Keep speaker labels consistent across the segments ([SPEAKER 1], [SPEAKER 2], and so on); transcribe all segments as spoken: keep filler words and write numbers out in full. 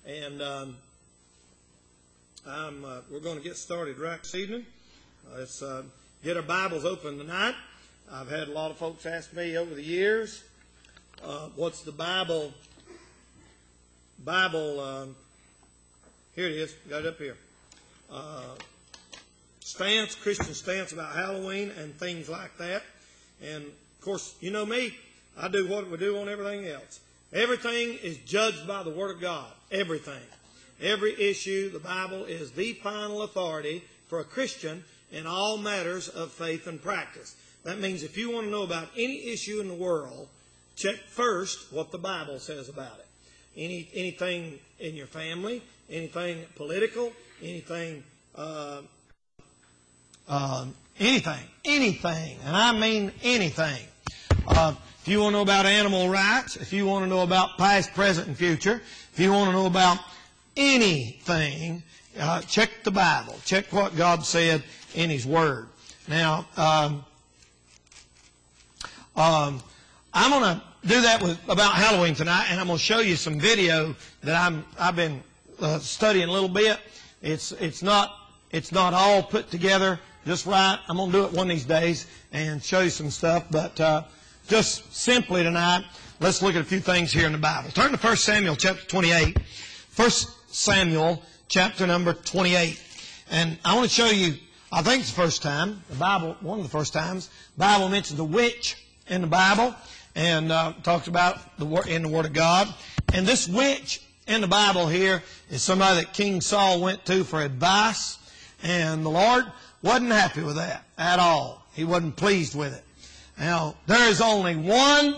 [SPEAKER 1] And um, I'm, uh, we're going to get started right this evening. Uh, let's uh, get our Bibles open tonight. I've had a lot of folks ask me over the years, uh, what's the Bible, Bible, um, here it is, got it up here, uh, stance, Christian stance about Halloween and things like that. And, of course, you know me, I do what we do on everything else. Everything is judged by the Word of God. Everything. Every issue, the Bible is the final authority for a Christian in all matters of faith and practice. That means if you want to know about any issue in the world, check first what the Bible says about it. Any Anything in your family, anything political, anything, uh, uh, anything, anything, and I mean anything. Uh, if you want to know about animal rights, if you want to know about past, present, and future, if you want to know about anything, uh, check the Bible. Check what God said in His Word. Now, um, um, I'm going to do that with about Halloween tonight, and I'm going to show you some video that I'm I've been uh, studying a little bit. It's it's not it's not all put together just right. I'm going to do it one of these days and show you some stuff, but. Uh, Just simply tonight, let's look at a few things here in the Bible. Turn to First Samuel chapter twenty-eight. First Samuel chapter number twenty-eight. And I want to show you, I think it's the first time, the Bible, one of the first times, the Bible mentions a witch in the Bible and uh, talks about the in the Word of God. And this witch in the Bible here is somebody that King Saul went to for advice. And the Lord wasn't happy with that at all. He wasn't pleased with it. Now, there is only one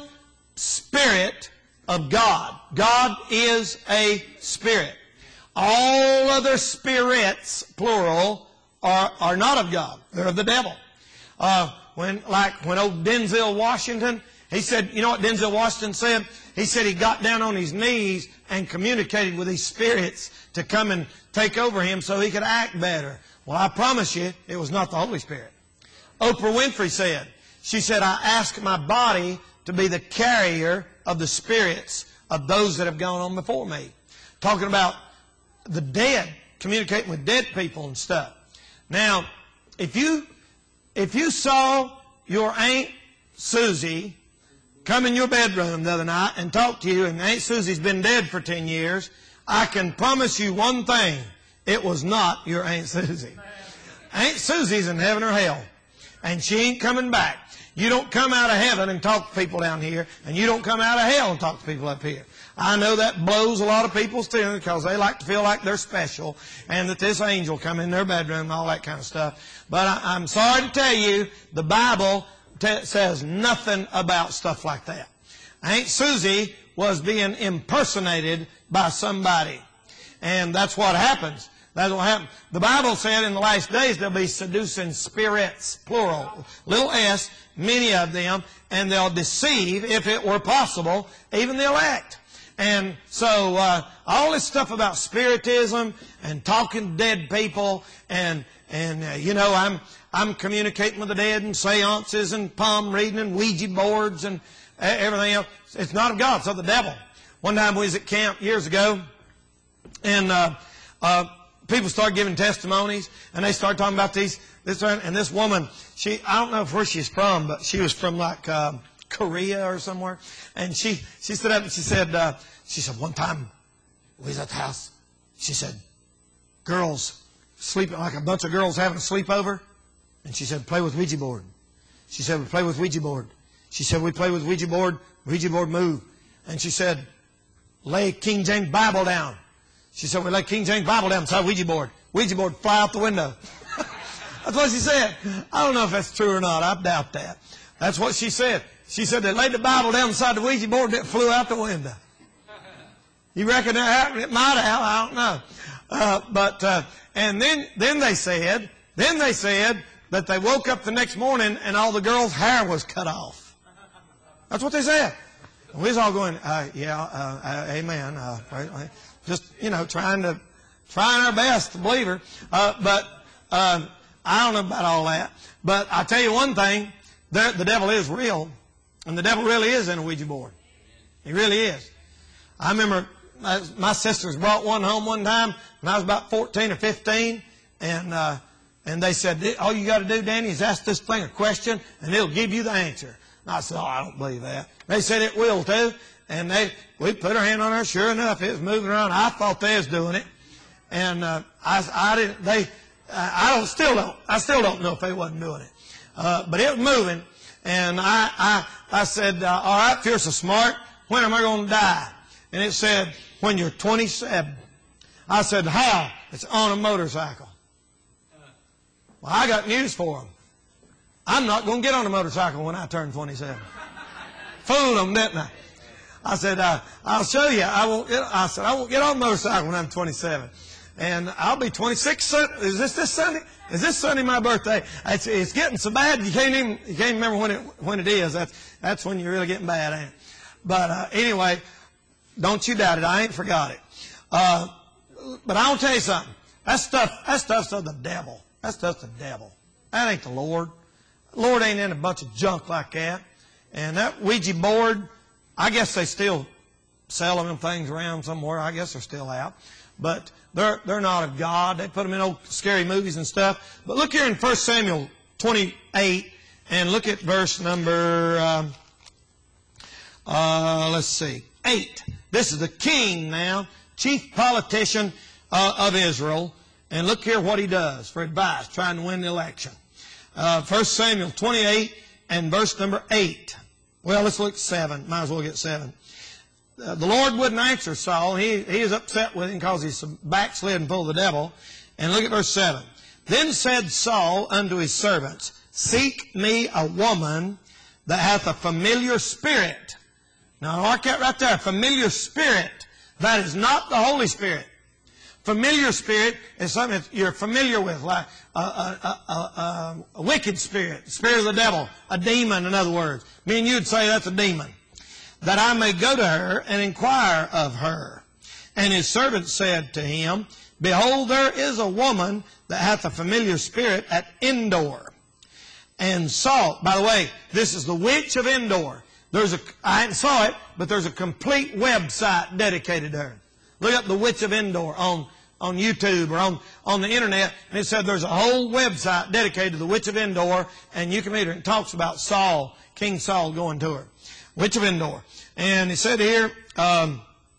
[SPEAKER 1] Spirit of God. God is a Spirit. All other spirits, plural, are, are not of God. They're of the devil. Uh, when, like when old Denzel Washington, he said, you know what Denzel Washington said? He said he got down on his knees and communicated with these spirits to come and take over him so he could act better. Well, I promise you, it was not the Holy Spirit. Oprah Winfrey said, She said, I ask my body to be the carrier of the spirits of those that have gone on before me. Talking about the dead, communicating with dead people and stuff. Now, if you, if you saw your Aunt Susie come in your bedroom the other night and talk to you, and Aunt Susie's been dead for ten years, I can promise you one thing. It was not your Aunt Susie. Aunt Susie's in heaven or hell, and she ain't coming back. You don't come out of heaven and talk to people down here, and you don't come out of hell and talk to people up here. I know that blows a lot of people's feelings because they like to feel like they're special and that this angel come in their bedroom and all that kind of stuff. But I, I'm sorry to tell you, the Bible t- says nothing about stuff like that. Aunt Susie was being impersonated by somebody, and that's what happens. That's what happened. The Bible said in the last days there'll be seducing spirits, plural, little s, many of them, and they'll deceive, if it were possible, even the elect. And so uh, all this stuff about spiritism and talking to dead people, and and uh, you know, I'm I'm communicating with the dead and seances and palm reading and Ouija boards and everything else. It's not of God, it's of the devil. One time we was at camp years ago, and uh, uh, people started giving testimonies, and they started talking about these, this one, and this woman, she, I don't know where she's from, but she was from like uh, Korea or somewhere, and she, she stood up and she said, uh, she said, one time we was at the house, she said, girls sleeping, like a bunch of girls having a sleepover, and she said, play with Ouija board. She said, we play with Ouija board. She said, we play with Ouija board, Ouija board move. And she said, lay King James Bible down. She said, we lay King James Bible down beside Ouija board. Ouija board fly out the window. That's what she said. I don't know if that's true or not. I doubt that. That's what she said. She said they laid the Bible down beside the Ouija board and it flew out the window. You reckon that happened? It might have. I don't know. Uh, but uh, and then then they said then they said that they woke up the next morning and all the girls' hair was cut off. That's what they said. And we was all going, uh, yeah, uh, uh, amen. Uh, right, right. Just, you know, trying to, trying our best to believe her. Uh, but, uh, I don't know about all that. But I tell you one thing, the, the devil is real. And the devil really is in a Ouija board. He really is. I remember my, my sisters brought one home one time when I was about fourteen or fifteen, and uh, and they said, all you got to do, Danny, is ask this thing a question, and it'll give you the answer. And I said, oh, I don't believe that. They said it will too, and they we put our hand on her. Sure enough, it was moving around. I thought they was doing it, and uh, I I didn't. They I don't still don't I still don't know if they wasn't doing it, uh, but it was moving, and I I I said, uh, all right, if you're so smart, when am I going to die? And it said, when you're twenty-seven. I said, how? It's on a motorcycle. Well, I got news for them. I'm not going to get on a motorcycle when I turn twenty-seven. Fooled them, didn't I? I said, uh, I'll show you. I won't get, I said, I won't get on a motorcycle when I'm twenty-seven. And I'll be twenty-six. Is this this Sunday? Is this Sunday my birthday? It's, it's getting so bad you can't even you can't remember when it when it is. That's that's when you're really getting bad, ain't it? But uh, anyway, don't you doubt it. I ain't forgot it. Uh, but I'll tell you something. That stuff that stuff's of the devil. That stuff's the devil. That ain't the Lord. The Lord ain't in a bunch of junk like that. And that Ouija board, I guess they still sell them things around somewhere. I guess they're still out. But they're, they're not of God. They put them in old scary movies and stuff. But look here in First Samuel twenty-eight, and look at verse number, um, uh, let's see, eight. This is the king now, chief politician uh, of Israel. And look here what he does for advice, trying to win the election. Uh, First Samuel twenty-eight and verse number eight. Well, let's look at seven. Might as well get seven. Uh, the Lord wouldn't answer Saul. He, he is upset with him because he's backslid full of the devil. And look at verse seven. Then said Saul unto his servants, seek me a woman that hath a familiar spirit. Now, mark that right there. Familiar spirit. That is not the Holy Spirit. Familiar spirit is something that you're familiar with, like a, a, a, a, a wicked spirit, spirit of the devil, a demon, in other words. Me and you'd say that's a demon. That I may go to her and inquire of her. And his servant said to him, behold, there is a woman that hath a familiar spirit at Endor. And Saul, by the way, this is the witch of Endor. There's a, I hadn't saw it, but there's a complete website dedicated to her. Look up the witch of Endor on, on YouTube or on, on the internet, and it said there's a whole website dedicated to the witch of Endor, and you can read it. It talks about Saul, King Saul going to her. Witch of Endor. And he said here, um,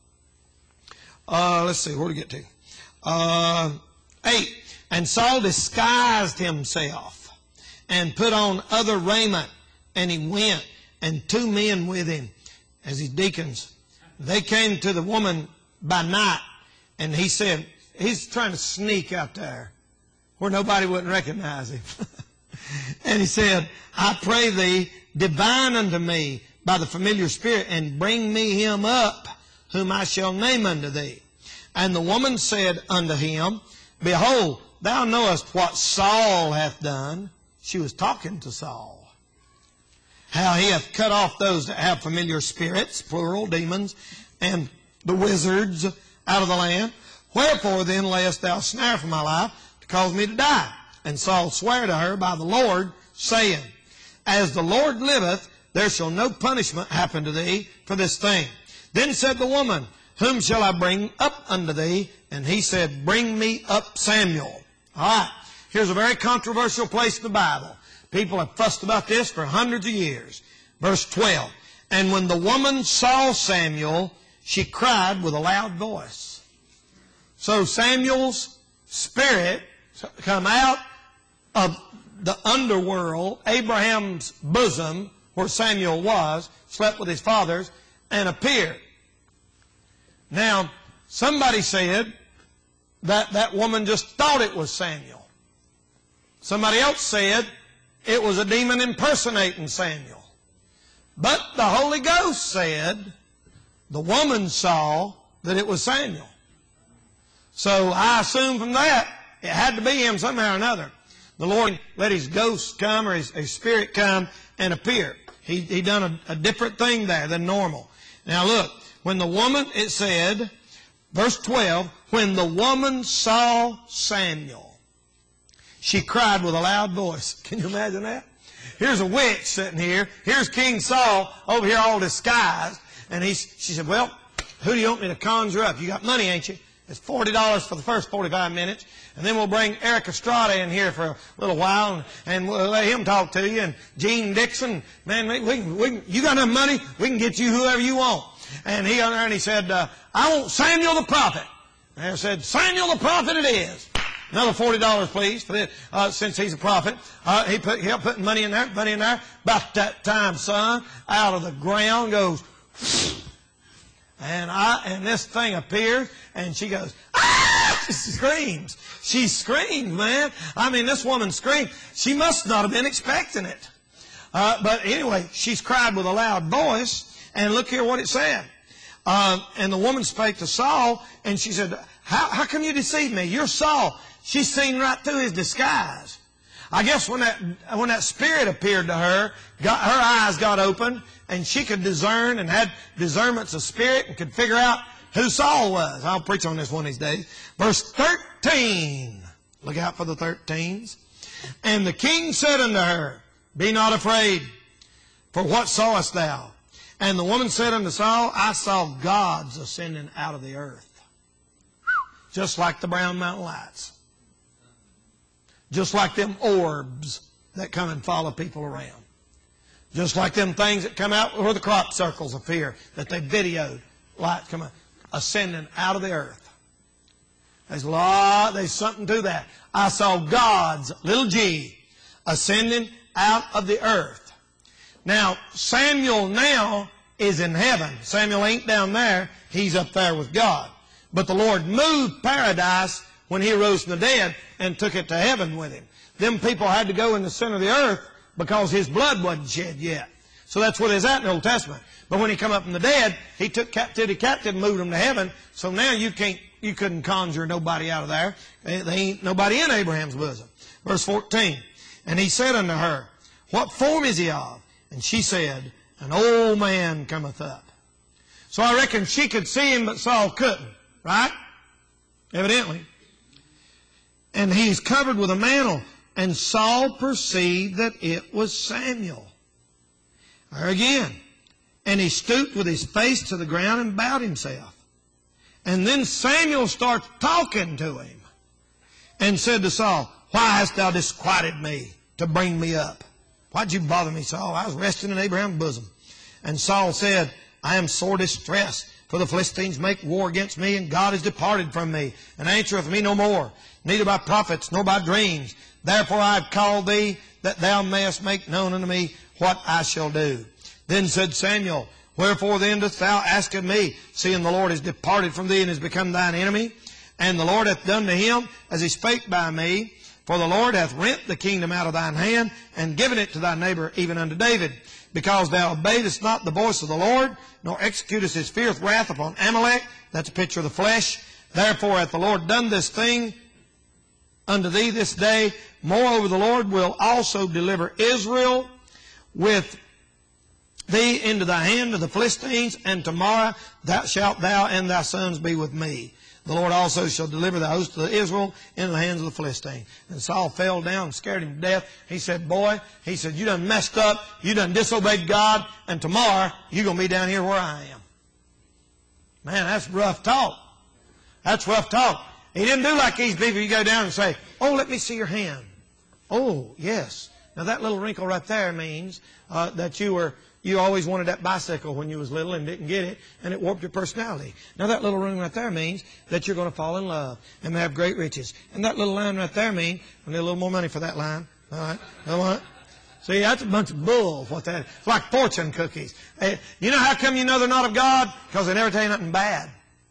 [SPEAKER 1] uh, let's see, where to get to? Uh, eight. And Saul disguised himself and put on other raiment, and he went, and two men with him as his deacons. They came to the woman by night, and he said, he's trying to sneak out there where nobody wouldn't recognize him. And he said, I pray thee, divine unto me by the familiar spirit, and bring me him up, whom I shall name unto thee. And the woman said unto him, behold, thou knowest what Saul hath done. She was talking to Saul. How he hath cut off those that have familiar spirits, plural, demons, and the wizards out of the land. Wherefore then layest thou snare for my life, to cause me to die? And Saul sware to her by the Lord, saying, as the Lord liveth, there shall no punishment happen to thee for this thing. Then said the woman, whom shall I bring up unto thee? And he said, bring me up Samuel. All right, here's a very controversial place in the Bible. People have fussed about this for hundreds of years. Verse twelve. And when the woman saw Samuel, she cried with a loud voice. So Samuel's spirit come out of the underworld, Abraham's bosom, where Samuel was, slept with his fathers, and appeared. Now, somebody said that that woman just thought it was Samuel. Somebody else said it was a demon impersonating Samuel. But the Holy Ghost said the woman saw that it was Samuel. So I assume from that it had to be him somehow or another. The Lord let his ghost come, or his, his spirit come and appear. He, he done a, a different thing there than normal. Now look, when the woman, it said, verse twelve, when the woman saw Samuel, she cried with a loud voice. Can you imagine that? Here's a witch sitting here. Here's King Saul over here all disguised. And he, she said, well, who do you want me to conjure up? You got money, ain't you? It's forty dollars for the first forty-five minutes. And then we'll bring Eric Estrada in here for a little while, and, and we'll let him talk to you. And Gene Dixon, man, we, we, we, you got enough money, we can get you whoever you want. And he on there and he said, uh, I want Samuel the prophet. And I said, Samuel the prophet it is. Another forty dollars, please, for this, uh, since he's a prophet. Uh, he put, he kept putting money in there, money in there. About that time, son, out of the ground goes, and I, and this thing appears, and she goes, ah! She screams. She screamed, man. I mean, this woman screamed. She must not have been expecting it. Uh, but anyway, she's cried with a loud voice, and look here what it said. Uh, and the woman spake to Saul, and she said, how, how come you deceive me? You're Saul. She's seen right through his disguise. I guess when that, when that spirit appeared to her, got, her eyes got open, and she could discern and had discernments of spirit and could figure out who Saul was. I'll preach on this one of these days. Verse thirteen. Look out for the thirteens. And the king said unto her, Be not afraid, for what sawest thou? And the woman said unto Saul, I saw gods ascending out of the earth. Just like the Brown Mountain Lights. Just like them orbs that come and follow people around. Just like them things that come out where the crop circles appear, that they videoed, lights come out, ascending out of the earth. There's a lot, there's something to that. I saw gods, little g, ascending out of the earth. Now, Samuel now is in heaven. Samuel ain't down there. He's up there with God. But the Lord moved paradise when he rose from the dead and took it to heaven with him. Them people had to go in the center of the earth because his blood wasn't shed yet. So that's what it's at in the Old Testament. But when he come up from the dead, he took captivity captive and moved them to heaven. So now you can't, you couldn't conjure nobody out of there. There ain't nobody in Abraham's bosom. Verse fourteen. And he said unto her, What form is he of? And she said, An old man cometh up. So I reckon she could see him, but Saul couldn't. Right? Evidently. And he's covered with a mantle. And Saul perceived that it was Samuel. There again. And he stooped with his face to the ground and bowed himself. And then Samuel starts talking to him. And said to Saul, Why hast thou disquieted me to bring me up? Why'd you bother me, Saul? I was resting in Abraham's bosom. And Saul said, I am sore distressed, for the Philistines make war against me, and God is departed from me, and answereth me no more, neither by prophets nor by dreams. Therefore I have called thee, that thou mayest make known unto me what I shall do. Then said Samuel, Wherefore then dost thou ask of me, seeing the Lord is departed from thee and is become thine enemy? And the Lord hath done to him as he spake by me. For the Lord hath rent the kingdom out of thine hand, and given it to thy neighbor, even unto David. Because thou obeyedest not the voice of the Lord, nor executest his fierce wrath upon Amalek. That's a picture of the flesh. Therefore hath the Lord done this thing unto thee this day. Moreover, the Lord will also deliver Israel with thee into the hand of the Philistines, and tomorrow thou shalt thou and thy sons be with me. The Lord also shall deliver the host of Israel into the hands of the Philistines. And Saul fell down and scared him to death. He said, boy, he said, you done messed up, you done disobeyed God, and tomorrow you're going to be down here where I am. Man, that's rough talk. That's rough talk. He didn't do like these people. You go down and say, oh, let me see your hand. Oh, yes. Now that little wrinkle right there means uh, that you were You always wanted that bicycle when you was little and didn't get it, and it warped your personality. Now that little ring right there means that you're going to fall in love and have great riches. And that little line right there means, I need a little more money for that line. All right? All right? See, that's a bunch of bull. What that is. It's like fortune cookies. Hey, you know how come you know they're not of God? Because they never tell you nothing bad.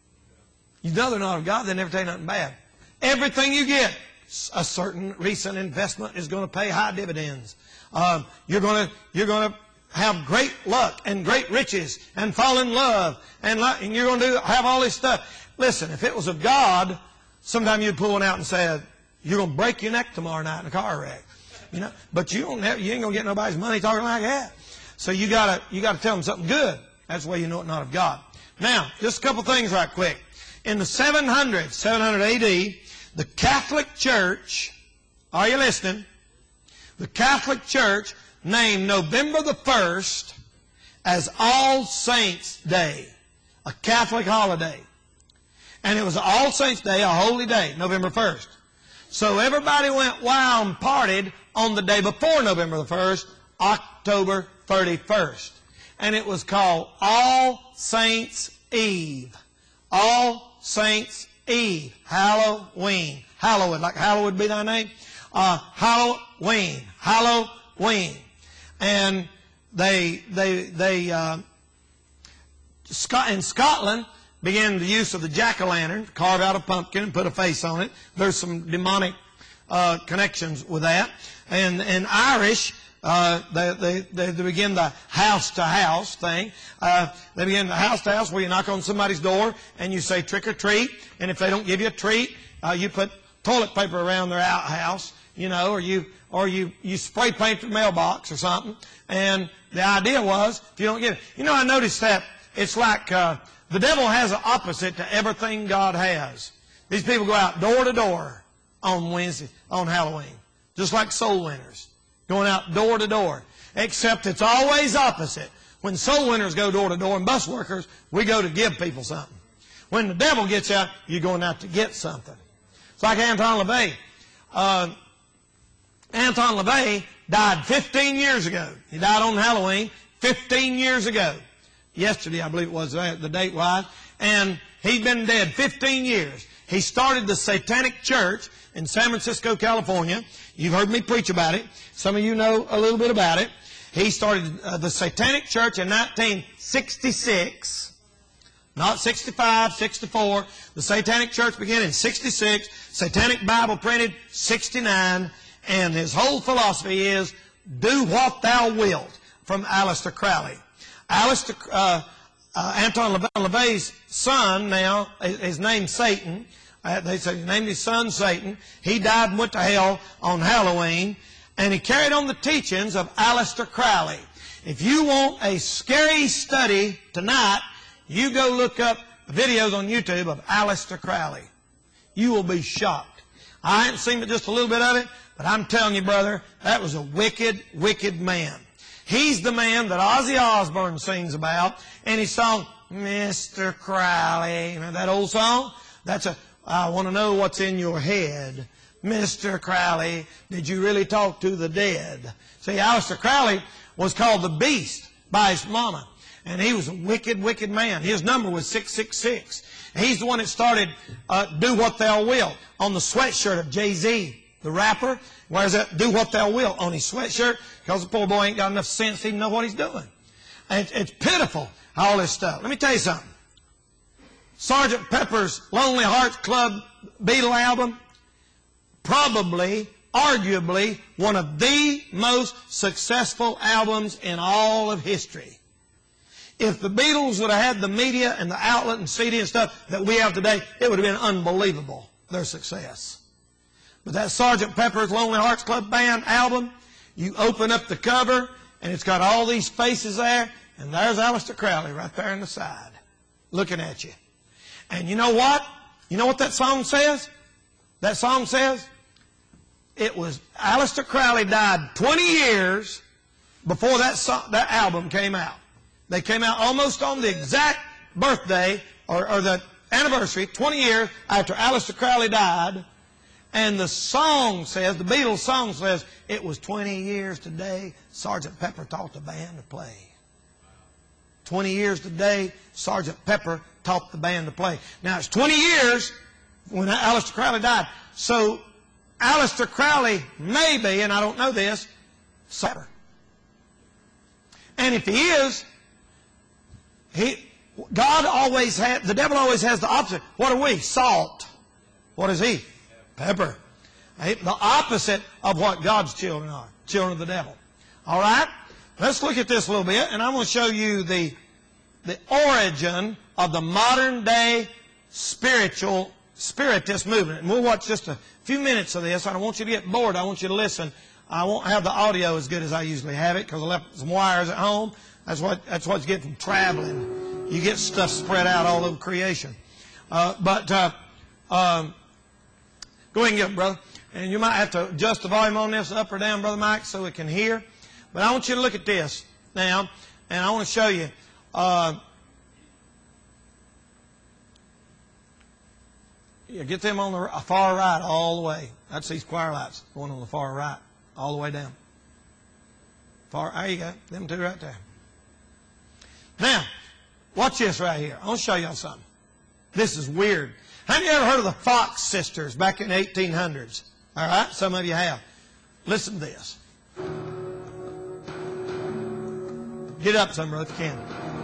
[SPEAKER 1] You know they're not of God, they never tell you nothing bad. Everything you get, a certain recent investment is going to pay high dividends. Uh, you're going to, you're going to have great luck and great riches and fall in love and, and you're going to do, have all this stuff. Listen, if it was of God, sometime you'd pull one out and say, you're going to break your neck tomorrow night in a car wreck. You know, but you don't have, you ain't going to get nobody's money talking like that. So you gotta, you gotta tell them something good. That's the way you know it's not of God. Now, just a couple things right quick. In the seven hundreds, seven hundred A D, the Catholic Church, are you listening? The Catholic Church named November the first as All Saints' Day. a Catholic holiday. And it was All Saints Day, a holy day, November first. So everybody went wild and partied on the day before November the first, October thirty-first. And it was called All Saints Eve. All Saints Eve. Halloween. Hallowed, like hallowed be thy name. Uh, Halloween. Halloween. And they, they, they, uh, in Scotland, began the use of the jack-o'-lantern, carve out a pumpkin and put a face on it. There's some demonic uh, connections with that. And in Irish, uh, they, they, they begin the house-to-house thing. Uh, they begin the house-to-house where you knock on somebody's door and you say trick or treat. And if they don't give you a treat, uh, you put toilet paper around their outhouse, you know, or you or you, you spray paint the mailbox or something. And the idea was, if you don't get it. You know, I noticed that it's like uh, the devil has an opposite to everything God has. These people go out door to door on Wednesday, on Halloween, just like soul winners, going out door to door. Except it's always opposite. When soul winners go door to door and bus workers, we go to give people something. When the devil gets out, you're going out to get something. It's like Anton LaVey. Uh, Anton LaVey died fifteen years ago. He died on Halloween fifteen years ago. Yesterday, I believe it was, the date was. And he'd been dead fifteen years. He started the Satanic Church in San Francisco, California. You've heard me preach about it. Some of you know a little bit about it. He started uh, the Satanic Church in nineteen sixty-six. Not sixty-five, sixty-four. The Satanic Church began in sixty-six. Satanic Bible printed sixty-nine. And his whole philosophy is, do what thou wilt, from Aleister Crowley. Aleister, uh, uh, Anton LaVey's son now, his name's Satan. Uh, they say he named his son Satan. He died and went to hell on Halloween. And he carried on the teachings of Aleister Crowley. If you want a scary study tonight, you go look up videos on YouTube of Aleister Crowley. You will be shocked. I haven't seen just a little bit of it, but I'm telling you, brother, that was a wicked, wicked man. He's the man that Ozzy Osbourne sings about in his song, Mister Crowley. You know that old song? That's a, I want to know what's in your head. Mister Crowley, did you really talk to the dead? See, Aleister Crowley was called the Beast by his mama. And he was a wicked, wicked man. His number was six six six. He's the one that started uh, Do What Thou Will on the sweatshirt of Jay-Z, the rapper. Wears that Do What Thou Will on his sweatshirt because the poor boy ain't got enough sense to even know what he's doing. And it's, it's pitiful, all this stuff. Let me tell you something. Sergeant Pepper's Lonely Hearts Club Beatle album, probably, arguably, one of the most successful albums in all of history. If the Beatles would have had the media and the outlet and C D and stuff that we have today, it would have been unbelievable, their success. But that Sergeant Pepper's Lonely Hearts Club Band album, you open up the cover, and it's got all these faces there, and there's Aleister Crowley right there on the side, looking at you. And you know what? You know what that song says? That song says, it was, Aleister Crowley died twenty years before that song, that album came out. They came out almost on the exact birthday, or, or the anniversary, twenty years after Aleister Crowley died. And the song says, the Beatles song says, it was twenty years today Sergeant Pepper taught the band to play. twenty years today Sergeant Pepper taught the band to play. Now, it's twenty years when Aleister Crowley died. So, Aleister Crowley may be, and I don't know this, Pepper. And if he is, He, God always had, the devil always has the opposite. What are we? Salt. What is he? Pepper. The opposite of what God's children are. Children of the devil. All right? Let's look at this a little bit, and I'm going to show you the, the origin of the modern day spiritual, spiritist movement. And we'll watch just a few minutes of this. I don't want you to get bored. I want you to listen. I won't have the audio as good as I usually have it because I left some wires at home. That's what, that's what you get from traveling. You get stuff spread out all over creation. Uh, but uh, um, go ahead and get it, brother. And you might have to adjust the volume on this up or down, Brother Mike, so it can hear. But I want you to look at this now, and I want to show you. Uh, Yeah, get them on the far right all the way. That's these choir lights going on the far right all the way down. Far, there you go. Them two right there. Now, watch this right here. I want to show y'all something. This is weird. Have you ever heard of the Fox sisters back in the eighteen hundreds? All right, some of you have. Listen to this. Get up some, if you can.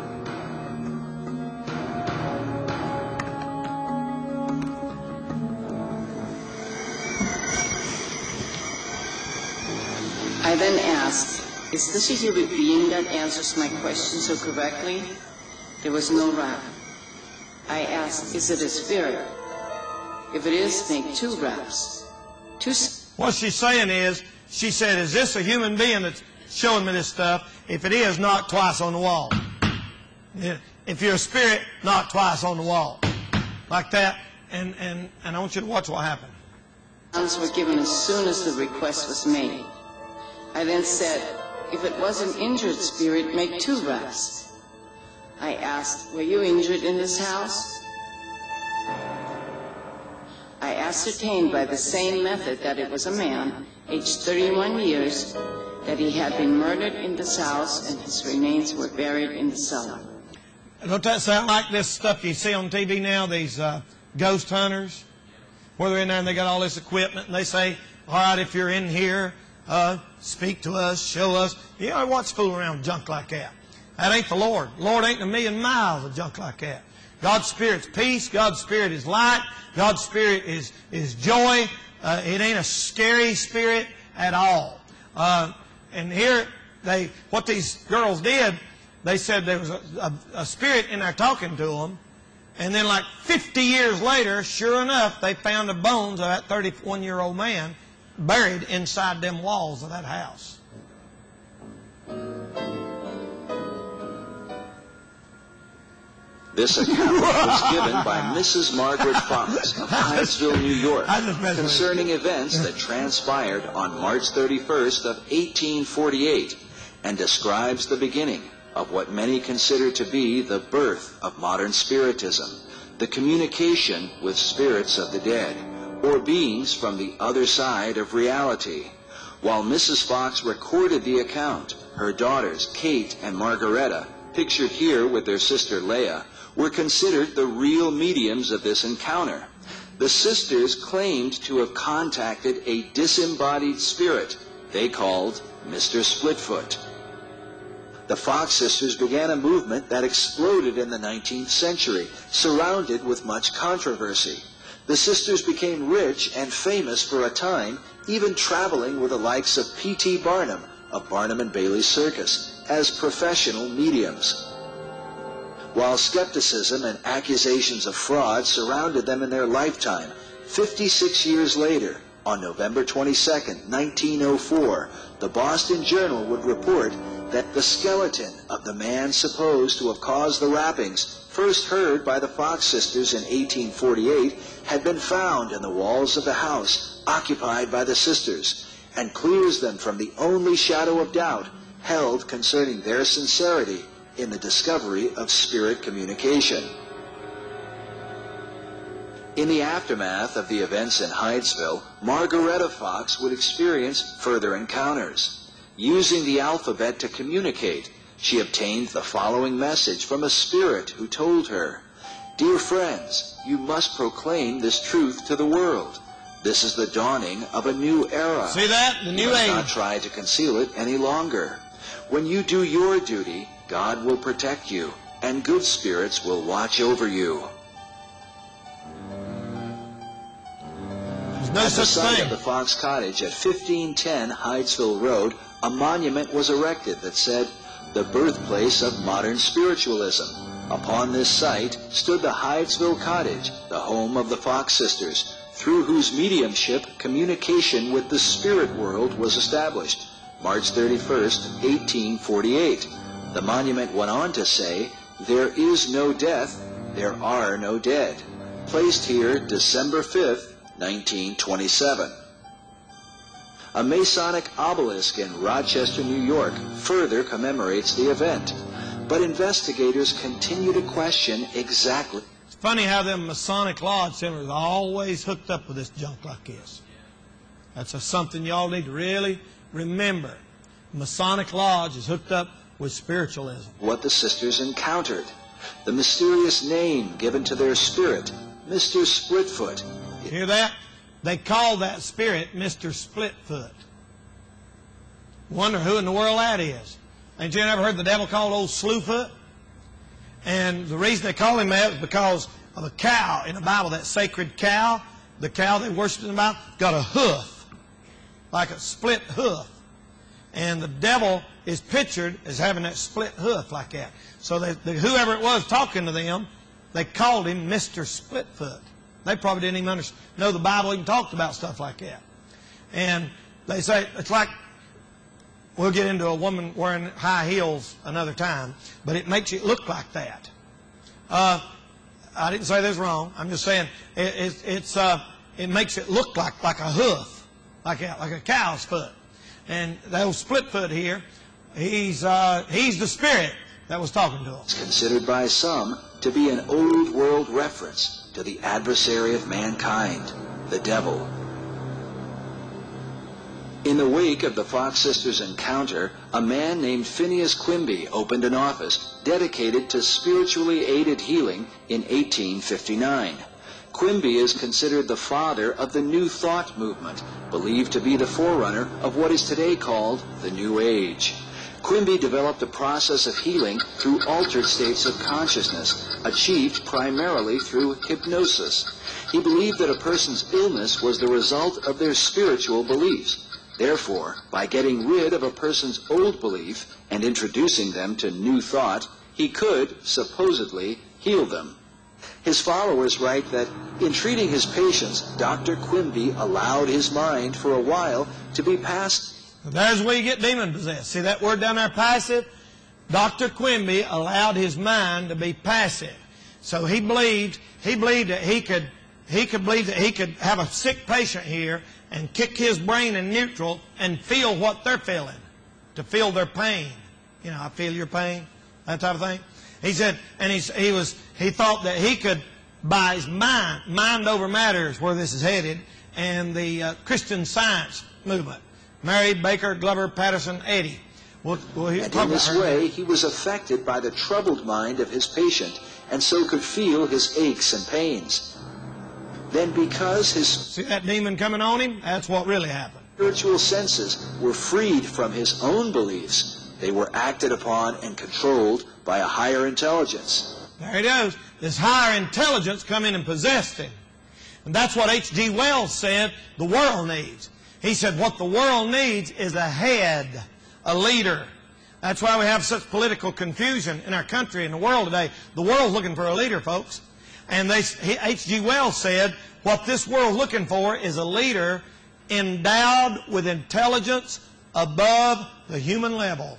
[SPEAKER 2] I then asked, is this a human being that answers my question so correctly? There was no rap. I asked, is it a spirit? If it is, make two raps. Two.
[SPEAKER 1] What she's saying is, she said, is this a human being that's showing me this stuff? If it is, knock twice on the wall. If you're a spirit, knock twice on the wall. Like that. And, and, and I want you to watch what happened.
[SPEAKER 2] Sounds were given as soon as the request was made. I then said, if it was an injured spirit, make two raps. I asked, were you injured in this house? I ascertained by the same method that it was a man, aged thirty-one years, that he had been murdered in this house and his remains were buried in the cellar.
[SPEAKER 1] Don't that sound like this stuff you see on T V now, these uh, ghost hunters? Where they're in there and they got all this equipment and they say, all right, if you're in here, uh, speak to us, show us. You know, what's fooling around with junk like that? That ain't the Lord. The Lord ain't a million miles of junk like that. God's Spirit's peace. God's Spirit is light. God's Spirit is, is joy. Uh, it ain't a scary spirit at all. Uh, and here, they, what these girls did, they said there was a, a, a spirit in there talking to them. And then like fifty years later, sure enough, they found the bones of that thirty-one-year-old man buried inside them walls of that house.
[SPEAKER 3] This account was given by Missus Margaret Fox of Hyattsville, New York, concerning events that transpired on March thirty-first of eighteen forty-eight, and describes the beginning of what many consider to be the birth of modern Spiritism, the communication with spirits of the dead, or beings from the other side of reality. While Missus Fox recorded the account, her daughters, Kate and Margaretta, pictured here with their sister Leah, were considered the real mediums of this encounter. The sisters claimed to have contacted a disembodied spirit they called Mister Splitfoot. The Fox sisters began a movement that exploded in the nineteenth century, surrounded with much controversy. The sisters became rich and famous for a time, even traveling with the likes of P T Barnum of Barnum and Bailey Circus as professional mediums. While skepticism and accusations of fraud surrounded them in their lifetime, fifty-six years later, on November twenty-second, nineteen oh four, the Boston Journal would report that the skeleton of the man supposed to have caused the rappings, first heard by the Fox sisters in eighteen forty-eight, had been found in the walls of the house occupied by the sisters, and clears them from the only shadow of doubt held concerning their sincerity in the discovery of spirit communication. In the aftermath of the events in Hyattsville, Margaretta Fox would experience further encounters. Using the alphabet to communicate, she obtained the following message from a spirit who told her, "Dear friends, you must proclaim this truth to the world. This is the dawning of a new era.
[SPEAKER 1] See that? The new
[SPEAKER 3] you must
[SPEAKER 1] age.
[SPEAKER 3] not try to conceal it any longer. When you do your duty, God will protect you, and good spirits will watch over you."
[SPEAKER 1] There's no
[SPEAKER 3] At the
[SPEAKER 1] such
[SPEAKER 3] site
[SPEAKER 1] thing.
[SPEAKER 3] of the Fox Cottage at fifteen ten Hyattsville Road, a monument was erected that said, "The birthplace of modern spiritualism." Upon this site stood the Hyattsville Cottage, the home of the Fox sisters, through whose mediumship communication with the spirit world was established, March thirty-first, eighteen forty-eight. The monument went on to say, "There is no death, there are no dead." Placed here December fifth, nineteen twenty-seven. A Masonic obelisk in Rochester, New York, further commemorates the event. But investigators continue to question exactly
[SPEAKER 1] funny how them Masonic Lodge centers are always hooked up with this junk like this. That's a, something y'all need to really remember. Masonic Lodge is hooked up with spiritualism.
[SPEAKER 3] What the sisters encountered. The mysterious name given to their spirit, Mister Splitfoot.
[SPEAKER 1] Hear that? They call that spirit Mister Splitfoot. Wonder who in the world that is. Ain't you ever heard the devil called old Slewfoot? And the reason they call him that is because of a cow in the Bible, that sacred cow, the cow they worshiped in the Bible, got a hoof, like a split hoof. And the devil is pictured as having that split hoof like that. So they, the, whoever it was talking to them, they called him Mister Splitfoot. They probably didn't even understand, know the Bible even talked about stuff like that. And they say, it's like, we'll get into a woman wearing high heels another time, but it makes it look like that. Uh, I didn't say this wrong. I'm just saying it, it, it's, uh, it makes it look like, like a hoof, like a, like a cow's foot. And that old Splitfoot here, he's, uh, he's the spirit that was talking to him.
[SPEAKER 3] It's considered by some to be an old world reference to the adversary of mankind, the devil. In the wake of the Fox sisters' encounter, a man named Phineas Quimby opened an office dedicated to spiritually aided healing in eighteen fifty-nine. Quimby is considered the father of the New Thought movement, believed to be the forerunner of what is today called the New Age. Quimby developed a process of healing through altered states of consciousness, achieved primarily through hypnosis. He believed that a person's illness was the result of their spiritual beliefs. Therefore, by getting rid of a person's old belief and introducing them to new thought, he could, supposedly, heal them. His followers write that in treating his patients, Doctor Quimby allowed his mind for a while to be passive.
[SPEAKER 1] There's where you get demon-possessed. See that word down there, passive? Doctor Quimby allowed his mind to be passive. So he believed, he believed that he could, he could believe that he could have a sick patient here and kick his brain in neutral and feel what they're feeling, to feel their pain. You know, I feel your pain, that type of thing. He said, and he's, he was, he thought that he could, by his mind, mind over matter is where this is headed, and the uh, Christian Science movement. Mary Baker Glover Patterson Eddy. We'll, we'll hear,
[SPEAKER 3] and in this way, he was affected by the troubled mind of his patient, and so could feel his aches and pains. Then because his
[SPEAKER 1] See that demon coming on him? That's what really happened.
[SPEAKER 3] Spiritual senses were freed from his own beliefs, they were acted upon and controlled by a higher intelligence.
[SPEAKER 1] There it is. This higher intelligence come in and possessed him. And that's what H G Wells said the world needs. He said what the world needs is a head, a leader. That's why we have such political confusion in our country and the world today. The world's looking for a leader, folks. And they, H G Wells said what this world's looking for is a leader endowed with intelligence above the human level.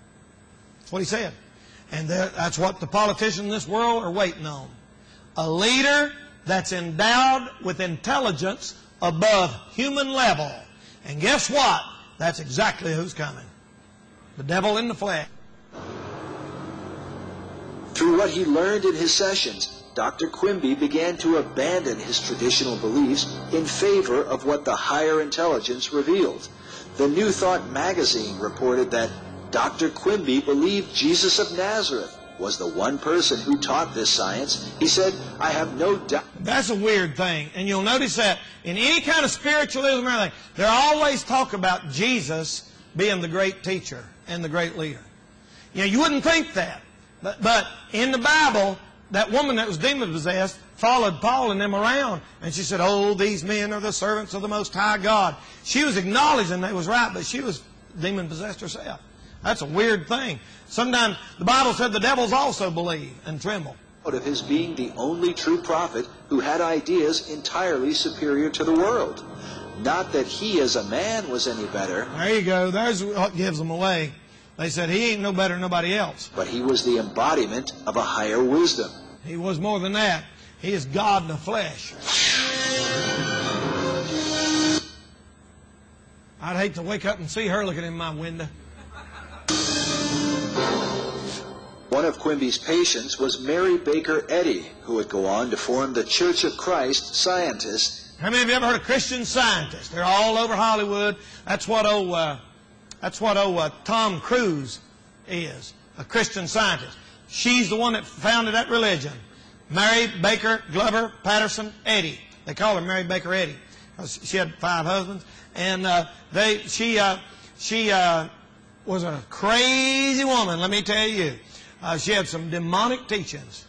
[SPEAKER 1] That's what he said. And that's what the politicians in this world are waiting on. A leader that's endowed with intelligence above human level. And guess what? That's exactly who's coming. The devil in the flesh.
[SPEAKER 3] Through what he learned in his sessions, Doctor Quimby began to abandon his traditional beliefs in favor of what the higher intelligence revealed. The New Thought magazine reported that Doctor Quimby believed Jesus of Nazareth was the one person who taught this science. He said, I have no doubt.
[SPEAKER 1] That's a weird thing. And you'll notice that in any kind of spiritualism or anything, they always talk about Jesus being the great teacher and the great leader. You know, you wouldn't think that. But, but in the Bible, that woman that was demon-possessed followed Paul and them around. And she said, oh, these men are the servants of the Most High God. She was acknowledging they was right, but she was demon-possessed herself. That's a weird thing. Sometimes the Bible said the devils also believe and tremble.
[SPEAKER 3] Of his being the only true prophet who had ideas entirely superior to the world. Not that he as a man was any better.
[SPEAKER 1] There you go. There's what gives them away. They said he ain't no better than nobody else.
[SPEAKER 3] But he was the embodiment of a higher wisdom.
[SPEAKER 1] He was more than that. He is God in the flesh. I'd hate to wake up and see her looking in my window.
[SPEAKER 3] One One of Quimby's patients was Mary Baker Eddy, who would go on to form the Church of Christ Scientists.
[SPEAKER 1] How many of you ever heard of Christian Scientists? They're all over Hollywood. That's what old, uh, that's what old uh, Tom Cruise is, a Christian Scientist. She's the one that founded that religion. Mary Baker Glover Patterson Eddy. They call her Mary Baker Eddy. She had five husbands, and uh, they she uh, she uh, was a crazy woman. Let me tell you, uh, she had some demonic teachings.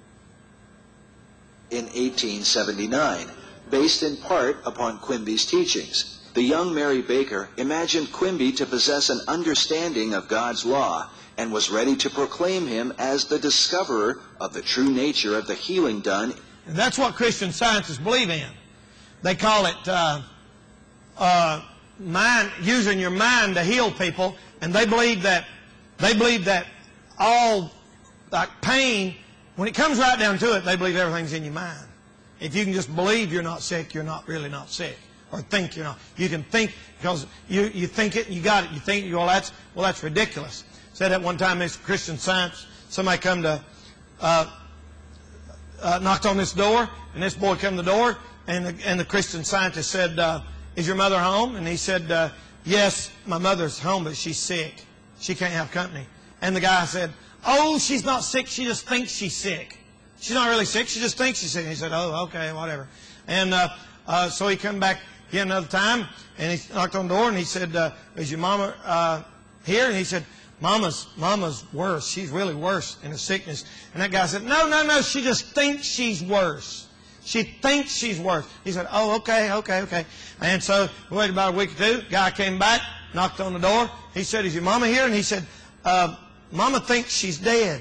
[SPEAKER 3] In eighteen seventy-nine, based in part upon Quimby's teachings, the young Mary Baker imagined Quimby to possess an understanding of God's law and was ready to proclaim him as the discoverer of the true nature of the healing done.
[SPEAKER 1] And that's what Christian Scientists believe in. They call it uh, uh, mind, using your mind to heal people, and they believe that they believe that all like pain, when it comes right down to it, they believe everything's in your mind. If you can just believe you're not sick, you're not really not sick, or think you're not. You can think because you you think it, and you got it. You think, well, that's well, that's ridiculous. Said at one time, this Christian Science, somebody come to uh, uh, knocked on this door, and this boy come to the door. And the, and the Christian Scientist said, uh, is your mother home? And he said, uh, yes, my mother's home, but she's sick. She can't have company. And the guy said, oh, she's not sick. She just thinks she's sick. She's not really sick. She just thinks she's sick. And he said, oh, okay, whatever. And uh, uh, so he come back again another time, and he knocked on the door, and he said, uh, is your mama uh, here? And he said, Mama's, Mama's worse. She's really worse in her sickness. And that guy said, no, no, no, she just thinks she's worse. She thinks she's worse. He said, oh, okay, okay, okay. And so we waited about a week or two. Guy came back, knocked on the door. He said, is your mama here? And he said, uh, Mama thinks she's dead.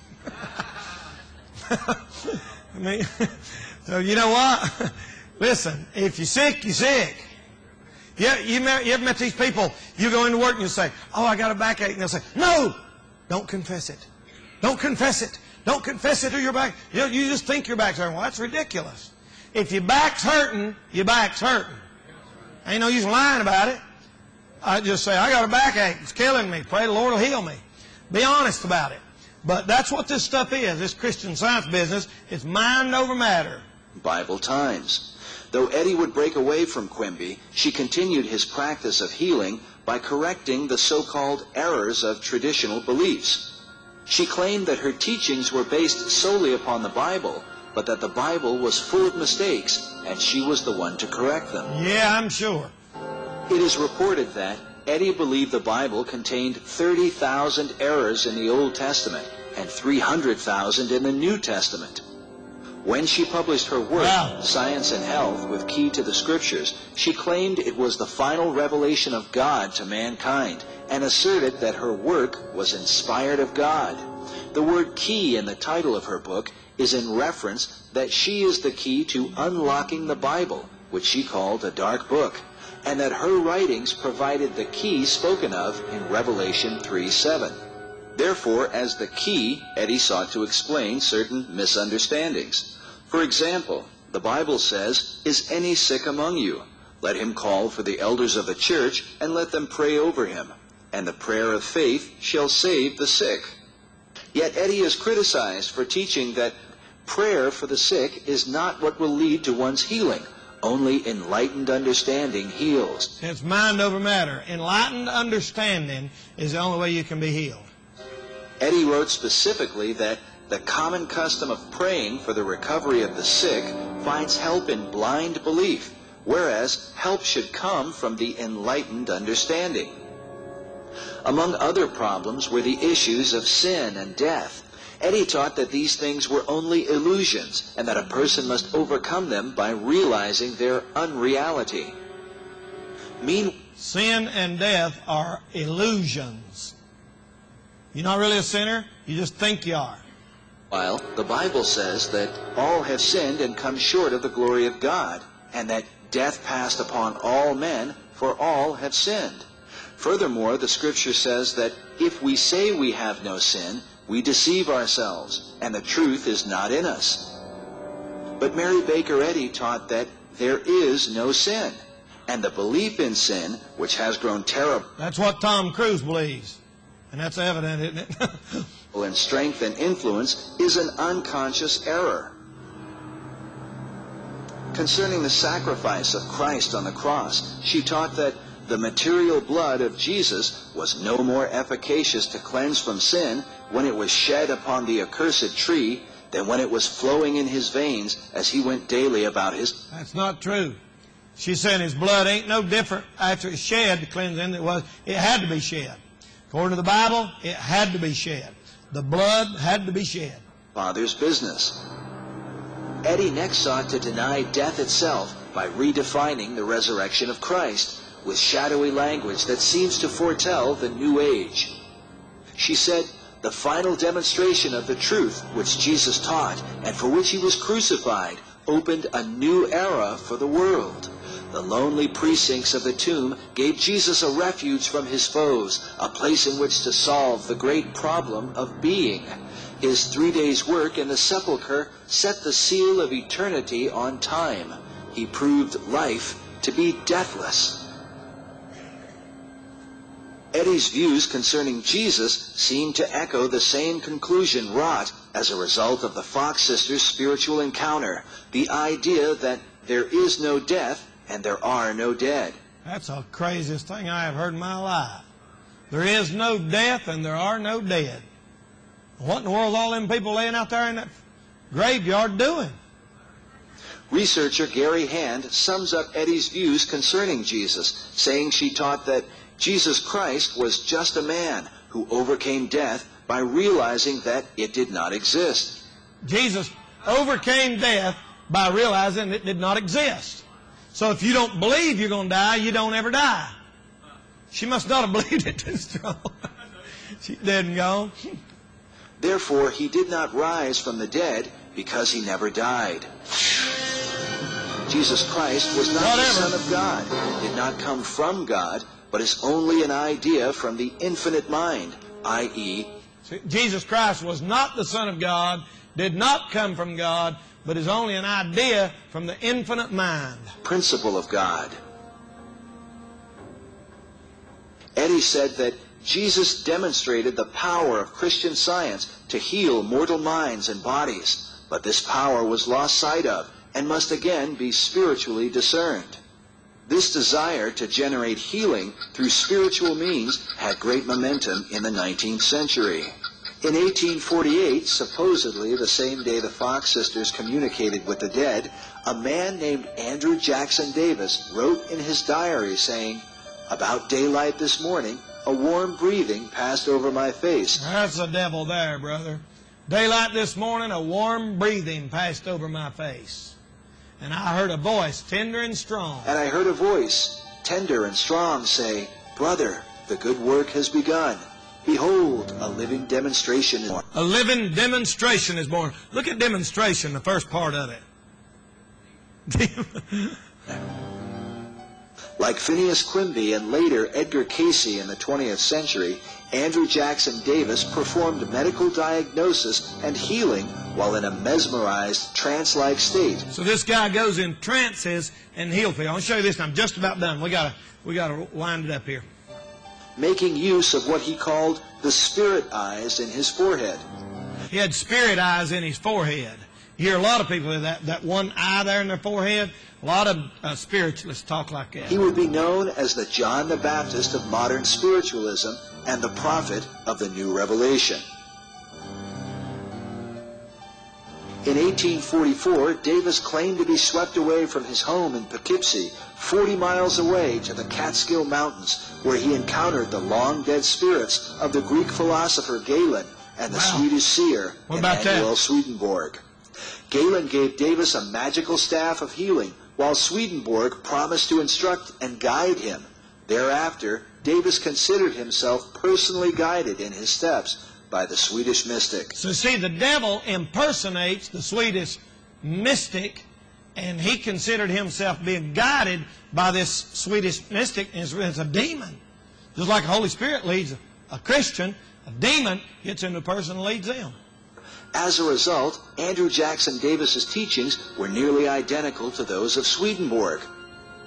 [SPEAKER 1] I mean, so you know what? Listen, if you're sick, you're sick. You, you, you ever met these people? You go into work and you say, oh, I got a backache. And they'll say, no, don't confess it. Don't confess it. Don't confess it to your back. You, you just think your back's hurting. Well, that's ridiculous. If your back's hurting, your back's hurting. Ain't no use lying about it. I just say, I got a backache. It's killing me. Pray the Lord will heal me. Be honest about it. But that's what this stuff is, this Christian Science business. It's mind over matter.
[SPEAKER 3] Bible Times. Though Eddy would break away from Quimby, she continued his practice of healing by correcting the so-called errors of traditional beliefs. She claimed that her teachings were based solely upon the Bible, but that the Bible was full of mistakes, and she was the one to correct them.
[SPEAKER 1] Yeah, I'm sure.
[SPEAKER 3] It is reported that Eddy believed the Bible contained thirty thousand errors in the Old Testament and three hundred thousand in the New Testament. When she published her work, wow. Science and Health, with Key to the Scriptures, she claimed it was the final revelation of God to mankind, and asserted that her work was inspired of God. The word key in the title of her book is in reference that she is the key to unlocking the Bible, which she called a dark book, and that her writings provided the key spoken of in Revelation three seven. Therefore, as the key, Eddy sought to explain certain misunderstandings. For example, the Bible says, is any sick among you? Let him call for the elders of the church, and let them pray over him. And the prayer of faith shall save the sick. Yet Eddy is criticized for teaching that prayer for the sick is not what will lead to one's healing. Only enlightened understanding heals.
[SPEAKER 1] It's mind over matter. Enlightened understanding is the only way you can be healed.
[SPEAKER 3] Eddy wrote specifically that the common custom of praying for the recovery of the sick finds help in blind belief, whereas help should come from the enlightened understanding. Among other problems were the issues of sin and death. Eddy taught that these things were only illusions and that a person must overcome them by realizing their unreality. Mean-
[SPEAKER 1] Sin and death are illusions. You're not really a sinner, you just think you are.
[SPEAKER 3] While the Bible says that all have sinned and come short of the glory of God, and that death passed upon all men, for all have sinned. Furthermore, the Scripture says that if we say we have no sin, we deceive ourselves, and the truth is not in us. But Mary Baker Eddy taught that there is no sin, and the belief in sin, which has grown terrible.
[SPEAKER 1] That's what Tom Cruise believes, and that's evident, isn't it?
[SPEAKER 3] and strength and influence is an unconscious error. Concerning the sacrifice of Christ on the cross, she taught that the material blood of Jesus was no more efficacious to cleanse from sin when it was shed upon the accursed tree than when it was flowing in his veins as he went daily about his...
[SPEAKER 1] That's not true. She said his blood ain't no different after it's shed to cleanse him than it was. It had to be shed. According to the Bible, it had to be shed. The blood had to be shed.
[SPEAKER 3] Father's business. Eddy next sought to deny death itself by redefining the resurrection of Christ with shadowy language that seems to foretell the new age. She said, the final demonstration of the truth which Jesus taught and for which he was crucified opened a new era for the world. The lonely precincts of the tomb gave Jesus a refuge from his foes, a place in which to solve the great problem of being. His three days' work in the sepulchre set the seal of eternity on time. He proved life to be deathless. Eddy's views concerning Jesus seemed to echo the same conclusion wrought as a result of the Fox sisters' spiritual encounter, the idea that there is no death and there are no dead.
[SPEAKER 1] That's the craziest thing I have heard in my life. There is no death and there are no dead. What in the world are all them people laying out there in that graveyard doing?
[SPEAKER 3] Researcher Gary Hand sums up Eddy's views concerning Jesus, saying she taught that Jesus Christ was just a man who overcame death by realizing that it did not exist.
[SPEAKER 1] Jesus overcame death by realizing it did not exist. So if you don't believe you're going to die, you don't ever die. She must not have believed it too strong. She's dead and gone.
[SPEAKER 3] Therefore, he did not rise from the dead because he never died. Jesus Christ was not
[SPEAKER 1] Whatever.
[SPEAKER 3] the Son of God, did not come from God, but is only an idea from the infinite mind, that is,
[SPEAKER 1] Jesus Christ was not the Son of God, did not come from God, but is only an idea from the infinite mind.
[SPEAKER 3] Principle of God. Eddy said that Jesus demonstrated the power of Christian science to heal mortal minds and bodies, but this power was lost sight of and must again be spiritually discerned. This desire to generate healing through spiritual means had great momentum in the nineteenth century. In eighteen forty-eight, supposedly the same day the Fox sisters communicated with the dead, a man named Andrew Jackson Davis wrote in his diary saying, "About daylight this morning, a warm breathing passed over my face."
[SPEAKER 1] That's the devil there, brother. Daylight this morning, a warm breathing passed over my face. And I heard a voice, tender and strong.
[SPEAKER 3] And I heard a voice, tender and strong, say, "Brother, the good work has begun. Behold, a living demonstration is born."
[SPEAKER 1] A living demonstration is born. Look at demonstration, the first part of it.
[SPEAKER 3] Like Phineas Quimby and later Edgar Cayce in the twentieth century, Andrew Jackson Davis performed medical diagnosis and healing while in a mesmerized, trance-like state.
[SPEAKER 1] So this guy goes in trances and heals people. I'll show you this, and I'm just about done. We gotta, we gotta wind it up here.
[SPEAKER 3] Making use of what he called the spirit eyes in his forehead.
[SPEAKER 1] He had spirit eyes in his forehead. You hear a lot of people with that, that one eye there in their forehead. A lot of uh, spiritualists talk like that.
[SPEAKER 3] He would be known as the John the Baptist of modern spiritualism and the prophet of the new revelation. In eighteen forty-four, Davis claimed to be swept away from his home in Poughkeepsie, forty miles away to the Catskill Mountains, where he encountered the long-dead spirits of the Greek philosopher Galen and the
[SPEAKER 1] Wow.
[SPEAKER 3] Swedish seer
[SPEAKER 1] What about that?
[SPEAKER 3] Emanuel Swedenborg. Galen gave Davis a magical staff of healing, while Swedenborg promised to instruct and guide him. Thereafter, Davis considered himself personally guided in his steps by the Swedish mystic.
[SPEAKER 1] So see, the devil impersonates the Swedish mystic, and he considered himself being guided by this Swedish mystic as, as a demon. Just like the Holy Spirit leads a, a Christian, a demon gets into a person and leads them.
[SPEAKER 3] As a result, Andrew Jackson Davis's teachings were nearly identical to those of Swedenborg.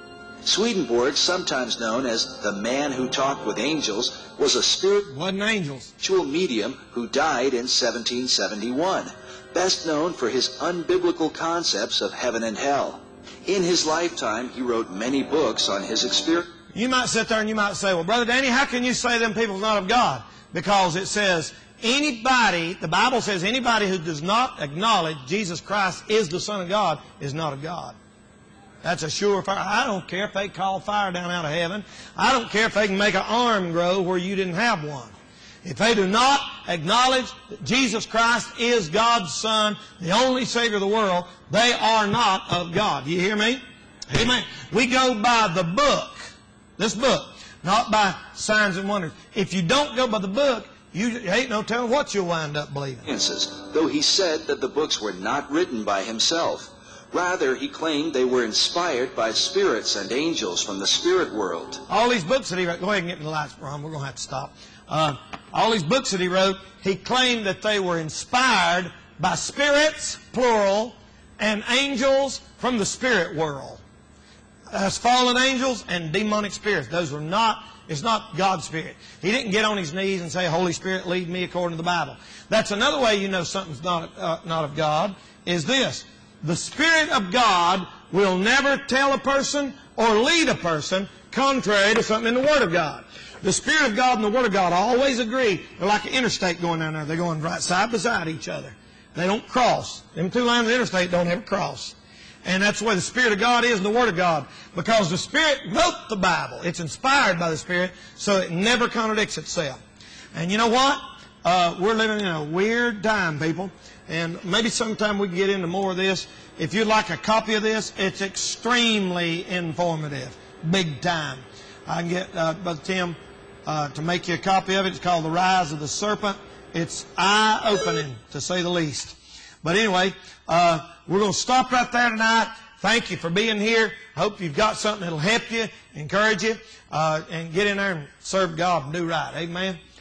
[SPEAKER 3] Swedenborg, sometimes known as the man who talked with angels, was a spiritual
[SPEAKER 1] Wasn't angels.
[SPEAKER 3] medium who died in seventeen seventy-one, best known for his unbiblical concepts of heaven and hell. In his lifetime, he wrote many books on his experience.
[SPEAKER 1] You might sit there and you might say, well, Brother Danny, how can you say them people's not of God? Because it says, anybody, the Bible says, anybody who does not acknowledge Jesus Christ is the Son of God is not of God. That's a sure fire. I don't care if they call fire down out of heaven. I don't care if they can make an arm grow where you didn't have one. If they do not acknowledge that Jesus Christ is God's Son, the only Savior of the world, they are not of God. Do you hear me? Amen. We go by the book, this book, not by signs and wonders. If you don't go by the book, you ain't no telling what you'll wind up believing.
[SPEAKER 3] Though he said that the books were not written by himself. Rather, he claimed they were inspired by spirits and angels from the spirit world.
[SPEAKER 1] All these books that he wrote, go ahead and get in the lights, Ron, we're going to have to stop. Uh, all these books that he wrote, he claimed that they were inspired by spirits, plural, and angels from the spirit world. As fallen angels and demonic spirits. Those were not, it's not God's Spirit. He didn't get on his knees and say, Holy Spirit, lead me according to the Bible. That's another way you know something's not, uh, not of God, is this. The Spirit of God will never tell a person or lead a person contrary to something in the Word of God. The Spirit of God and the Word of God always agree. They're like an interstate going down there. They're going right side beside each other. They don't cross. Them two lines of the interstate don't ever cross. And that's the way the Spirit of God is and the Word of God. Because the Spirit wrote the Bible. It's inspired by the Spirit, so it never contradicts itself. And you know what? Uh, we're living in a weird time, people. And maybe sometime we can get into more of this. If you'd like a copy of this, it's extremely informative. Big time. I can get uh, Brother Tim uh, to make you a copy of it. It's called The Rise of the Serpent. It's eye-opening, to say the least. But anyway, uh, we're going to stop right there tonight. Thank you for being here. Hope you've got something that'll help you, encourage you, uh, and get in there and serve God and do right. Amen.